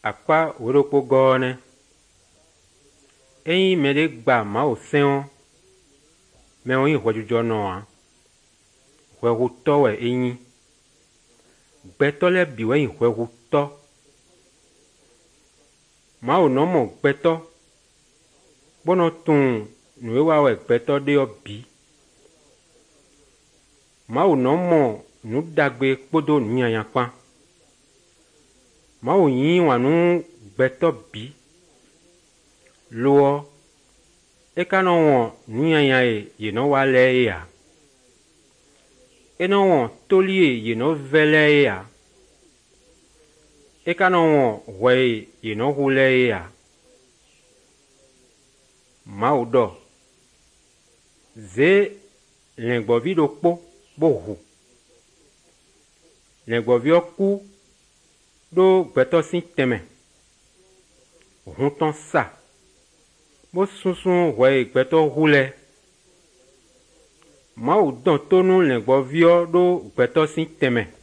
akpa wòɖokpo gɔne eyi me ɖe gba mawo sẽwo me wo yi ʋɔdzudzɔ nɔa ʋeʋutɔ wɔ enyi gbɛtɔ lɛ bi wɔ yi ʋeʋutɔ mawo nɔ mɔ gbɛtɔ gbɔnɔ tún nu wa wɔ gbɛtɔ ɖe yɔ bi mawo nɔ mɔ nu dagbe kpodo nunyanya kpa mawo yi wa nu gbɛtɔ bi loɔ eka nɔ wɔ nunyanya ye nɔ wa lɛ ya enɔ wɔ toli ye nɔ vɛ lɛ ya eka nɔ wɔ ʋɛ ye nɔ hu lɛ ya mawo dɔ ze lɛgbɔvi ɖo kpo bo hu lɛgbɔviɔ ku ɖo gbɛtɔ si tɛmɛ hutɔ sa bo susu ʋɛ gbɛtɔ hu lɛ mawo dɔ tonu lɛgbɔviɔ ɖo gbɛtɔ si tɛmɛ